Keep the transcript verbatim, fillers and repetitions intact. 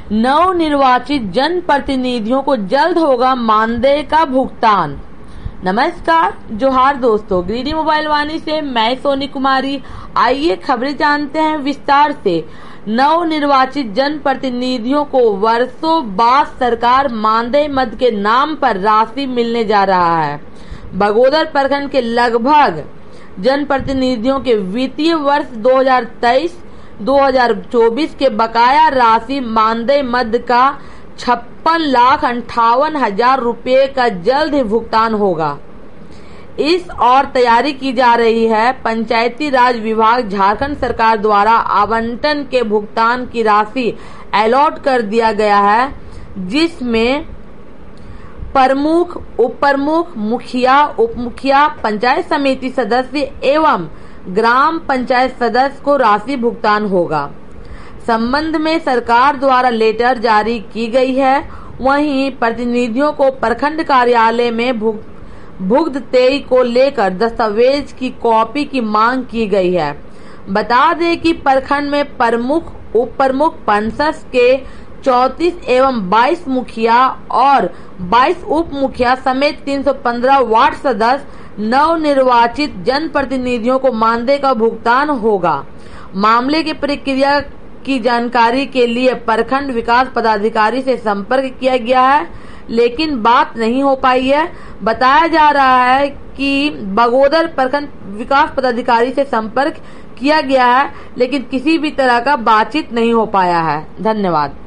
नवनिर्वाचित जनप्रतिनिधियों को जल्द होगा मानदेय का भुगतान। नमस्कार, जोहार दोस्तों, ग्रीडी मोबाइल वाणी से मैं सोनी कुमारी। आइए खबरें जानते हैं विस्तार से। नवनिर्वाचित जनप्रतिनिधियों को वर्षों बाद सरकार मानदेय मद के नाम पर राशि मिलने जा रहा है। बगोदर प्रखंड के लगभग जनप्रतिनिधियों के वित्तीय वर्ष दो हज़ार तेईस दो हज़ार चौबीस के बकाया राशि मानदेय मद का छप्पन लाख अंठावन हजार रुपये का जल्द ही भुगतान होगा। इस और तैयारी की जा रही है। पंचायती राज विभाग झारखंड सरकार द्वारा आवंटन के भुगतान की राशि अलॉट कर दिया गया है, जिसमें प्रमुख, उप प्रमुख, मुखिया, उप मुखिया, पंचायत समिति सदस्य एवं ग्राम पंचायत सदस्य को राशि भुगतान होगा। संबंध में सरकार द्वारा लेटर जारी की गई है। वहीं प्रतिनिधियों को प्रखंड कार्यालय में भुग भुगतेई को लेकर दस्तावेज की कॉपी की मांग की गई है। बता दें कि प्रखंड में प्रमुख, उप प्रमुख, पंचायत के चौंतीस एवं बाईस मुखिया और बाईस उप मुखिया समेत तीन सौ पंद्रह वार्ड सदस्य नवनिर्वाचित जनप्रतिनिधियों को मानदेय का भुगतान होगा। मामले की प्रक्रिया की जानकारी के लिए प्रखंड विकास पदाधिकारी से संपर्क किया गया है, लेकिन बात नहीं हो पाई है। बताया जा रहा है कि बगोदर प्रखंड विकास पदाधिकारी से संपर्क किया गया है, लेकिन किसी भी तरह का बातचीत नहीं हो पाया है। धन्यवाद।